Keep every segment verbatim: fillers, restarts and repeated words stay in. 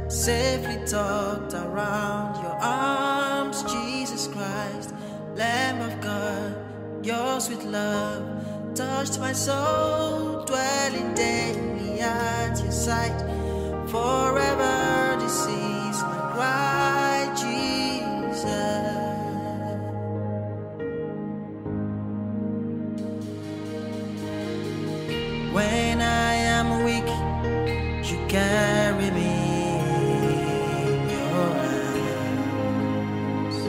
safely tucked around your arms, Jesus Christ, Lamb of God, your sweet love touched my soul, dwelling daily at your side. Forever this is my cry, Jesus. When I am weak, you carry me in your arms.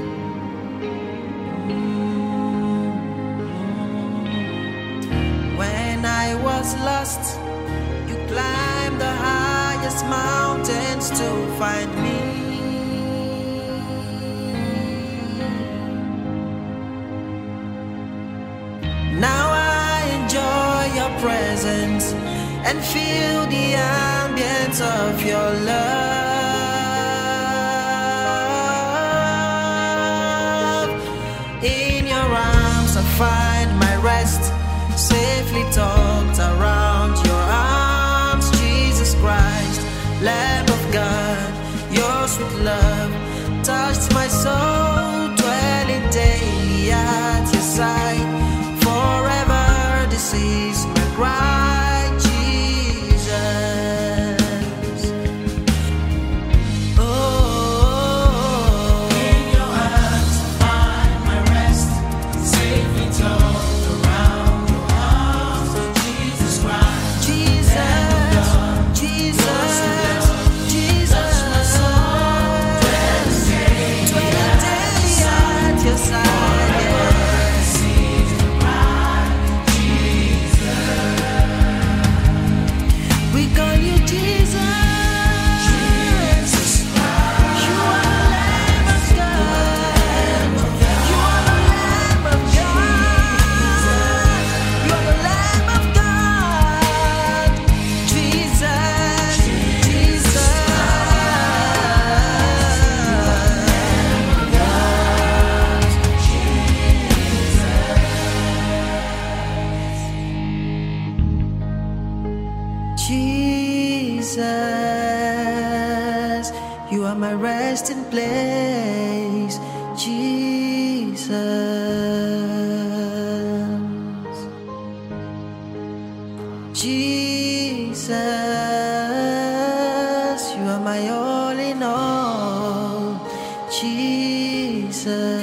Mm-hmm. When I was lost, you climbed the highest mountains to find me. Now I enjoy your presence and feel the ambience of your love. In your arms I find my rest, safely tucked around your arms, Jesus Christ, Lamb of God, your sweet love touched my soul, dwelling daily at your side. Forever this is my cry, Jesus. Oh, in your arms I find my rest, safely tucked around your arms, oh Jesus Christ, Jesus, Jesus, Jesus, my soul, dwelling daily at your side. Jesus, you are my resting place, Jesus. Jesus, you are my all in all, Jesus.